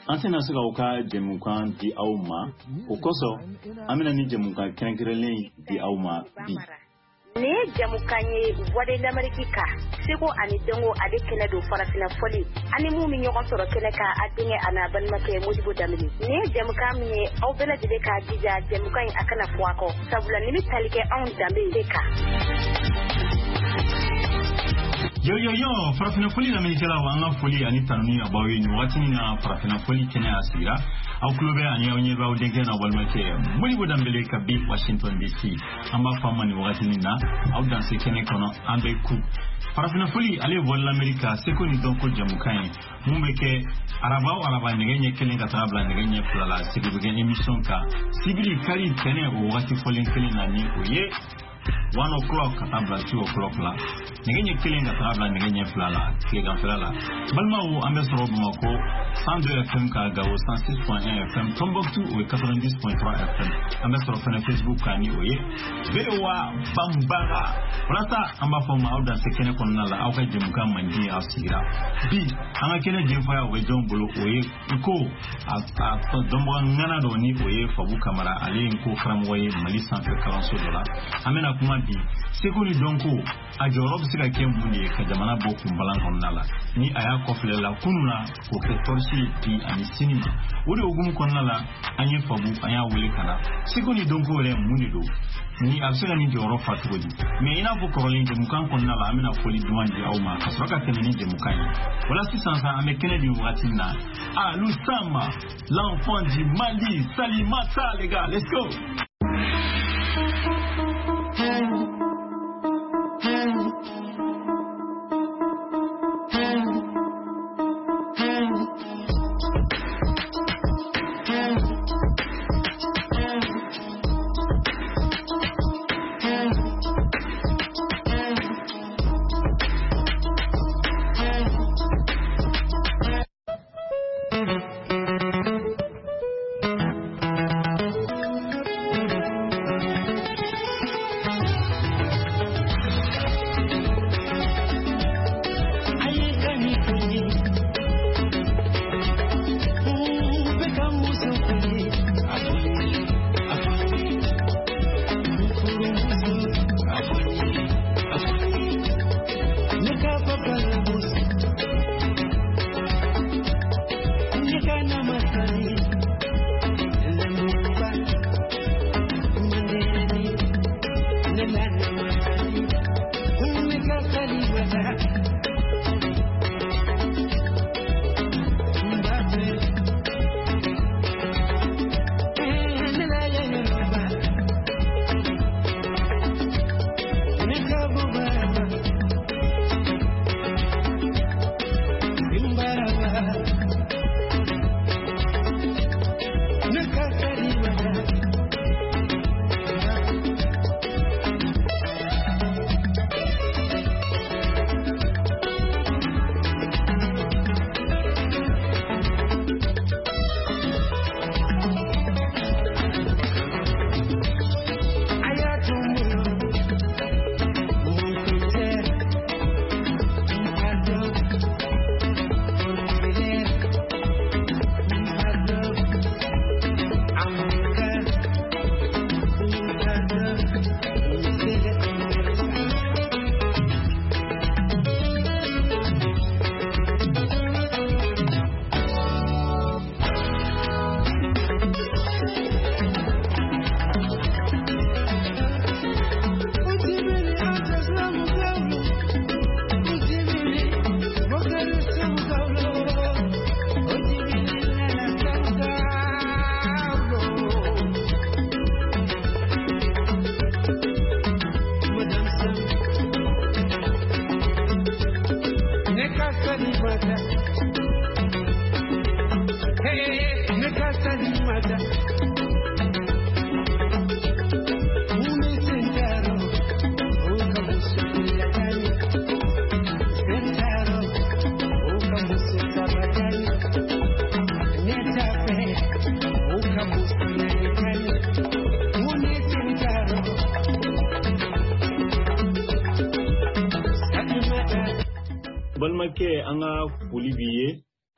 Antena suka uka jemukan di auma ukoso amina ni jemukan kengrelen di auma bi ne jamukanye wade l'amerika sego ani dengo ade kene do farafina foli ani mu mi nyoko soro kene ka adinge ana ban make mujibu damini ne jamukam ne au bela de ka dija jamukan akana fuako sabula ni talike on dambe deka yo farafina foli na minikela wanga foli ani tanuni abawi ni watini na farafina foli kene asira au klobe ani onye ba udenge na walmake mujibu dambele ka bi Washington DC amba famani watini na au danse kene kono ambe ku farafina foli ale vola Amerika seko ni donko jamukan mumbeke araba ngenye kelenga tabla ngenye fulala sibibuge emission ka sibiri kari kene o wati foli kene nani oye 1 o'clock katabla 2 o'clock la ngenye kelenga tabla ngenye fulala kega fulala balma o ambesoro bumako 102 FM ka gawo 106.1 FM Tombouctou ou 90.3 FM ambesoro fana Facebook kani oye bewa bambara rata amba foma au dan sekene konna la au ka jemuka mandi asira bi anga kene jemfa we jombolo oye ko a dombo ngana do ni oye fabu kamara ale ko kramwoye mali centre kalanso dola amena kuma bi sekoni donko a jorob sika kembundi ka jamana boku mbalan konnala ni aya kofle la kununa ko ke torsi ti ani sinima wodi ogum konnala anye fabu anya wele kana sekoni donko re munido ni absela ni joro fatodi me ina bu korolin de mukan konnala amina foli duwandi awma kasraka temeni de mukan wala si sansa ame kenedi watina Lusama l'enfant du Mali Salimata les gars let's go.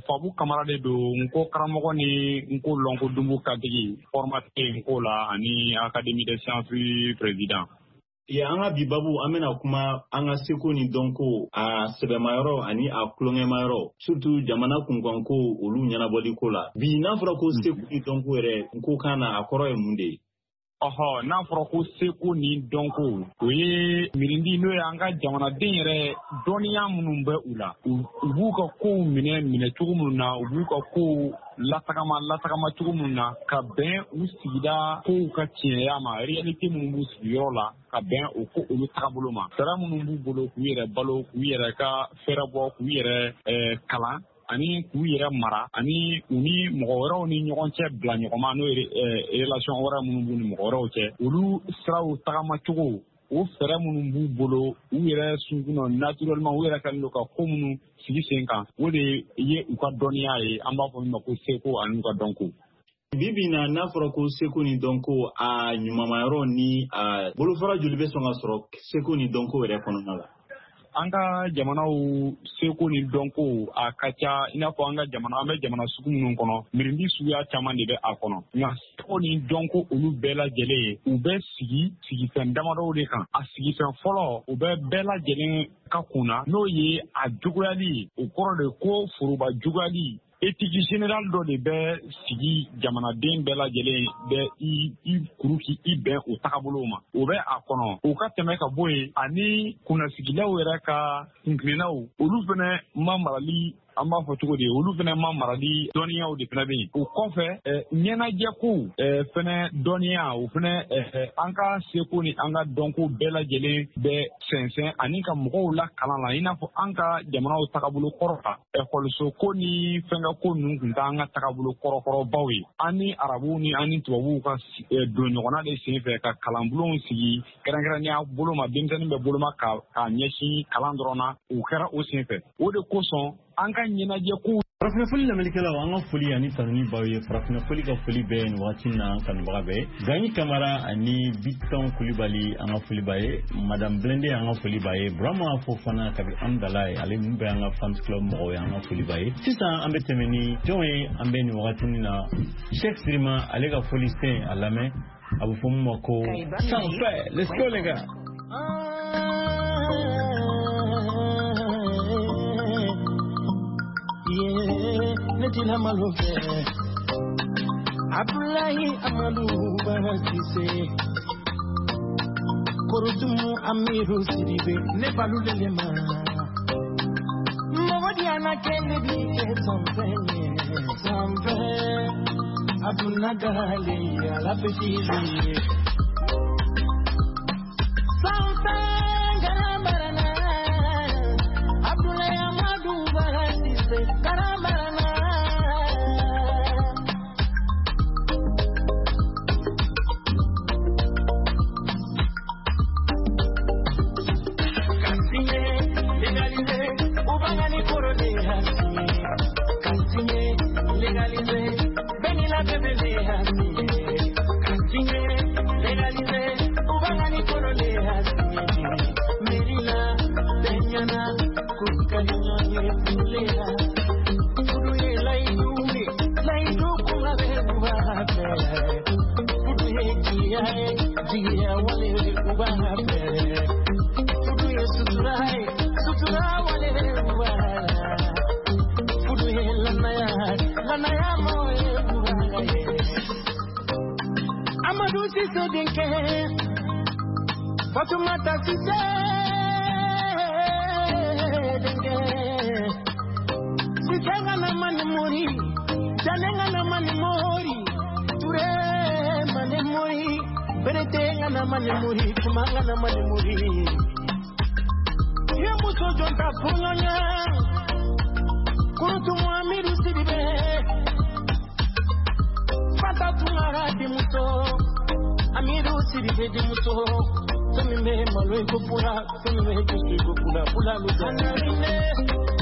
Fabu Kamara de do nko karamɔgɔ ni nko lonko dumbu kadigi formateur nko la ani Académie des sciences président. Ya anga bibabu amena kuma anga seko ni donko a sebemayoro ani a klongemayoro surtout jamana kunkanko olu nyanabodi ko la bi na fura ko seko ni donko ere nko kana akoro e munde. Oho n'a fɔra ko seko ni dɔnko o ye mirindi n'o ye an ka jamanaden yɛrɛ dɔnniya minnu bɛ u la u b'u ka kow minɛ cogo minnu na u b'u ka kow latagama cogo minnu na ka bɛn u sigida kow ka tiɲɛya ma réalité minnu b'u sigiyɔrɔ la ka bɛn o ko olu tagabolo ma sara minnu b'u bolo k'u yɛrɛ balo k'u yɛrɛ ka fɛɛrɛ bɔ k'u yɛrɛ kalan ani k'u yɛrɛ mara ani u ni mɔgɔ wɛrɛw ni ɲɔgɔn cɛ bila ɲɔgɔnma n'o ye relation wɛrɛ minnu b'u ni mɔgɔ wɛrɛw cɛ olu siraw tagama cogo o fɛɛrɛ minnu b'u bolo u yɛrɛ sunkunɔ naturellement u yɛrɛ kɛlen don ka ko minnu sigi sen kan o de ye u ka dɔnniya ye an b'a fɔ min ma ko seko ani u ka dɔnko. Bibi na n'a fɔra ko seko ni dɔnko a ɲumanmayɔrɔ ni a bolofara joli bɛ sɔn ka sɔrɔ seko ni dɔnko yɛrɛ kɔnɔna la. An ka jamanaw seko ni dɔnko a ka ca i n'a fɔ an bɛ jamana sugu minnu kɔnɔ mirindi suguya caman de bɛ a kɔnɔ nka seko ni dɔnko olu bɛɛ lajɛlen u bɛ sigifɛn damadɔw de kan a sigifɛn fɔlɔ u bɛ bɛɛ lajɛlen ka kunna n'o ye a juguyali o kɔrɔ de ko foroba juguyali éthique générale dɔ de bɛ sigi jamanaden bɛɛ lajɛlen bɛ i kuru k'i bɛn o tagabolo ma o bɛ a kɔnɔ o ka tɛmɛ ka bɔ yen ani kunnasigilaw yɛrɛ ka kunkilennaw olu fana ma marali an b'a fɔ cogo di olu fana ma marali dɔnniyaw de fana bɛ yen o kɔfɛ ɲɛnajɛkow fana dɔnniya o fana an ka seko ni an ka dɔnko bɛɛ lajɛlen bɛ sɛnsɛn ani ka mɔgɔw la kalan la i n'a fɔ an ka jamanaw tagabolo kɔrɔ kan ekɔliso ko ni fɛnkɛ ko ninnu tun t'an ka tagabolo kɔrɔkɔrɔbaw ye an ni arabuw ni an ni tubabuw ka don ɲɔgɔnna de senfɛ ka kalanbulonw sigi kɛrɛnkɛrɛnnenya bolo ma denmisɛnnin bɛ boloma ka ɲɛsin kalan dɔrɔn na o kɛra o senfɛ o de kosɔn an ka ɲɛnajɛ ko farafina foli lamɛnnikɛlaw an ka foli ani tanuni baw ye farafina foli ka foli bɛɛ nin waati na an kanubaga bɛɛ Gagny Camara ani Biton Kulibali an ka foli b'a ye Madame Blende an ka foli b'a ye Burama Fofana kabi Amdalaye ale min bɛ an ka fans club mɔgɔw ye an ka foli b'a ye sisan an bɛ tɛmɛ ni jɔn ye an bɛ nin wagati na Cheikh Sirima ale ka foli sen a lamɛn a bɛ fɔ min ma ko sanfɛ let's go les gars. Netila malofe Abdullahi Amadou Baratise Korotumu Amiru Sidibe Nebalu Lelema Mawadiana Kennedy Sampe Abunagali La Petite Sampe Garamarana Abdullahi Amadou Baratise Garamarana Fatumata Sise Denge Sikenga na mani mori Janenga na mani mori Ture mani mori Beretenga na mani mori Kumanga na mani mori Yemuso jonta polonya Kurutu muamiru sidibe Fatatu ngara dimuso Amiru sidibe dimuso Semi me malo en popula, semi me justi popula, pula luzana.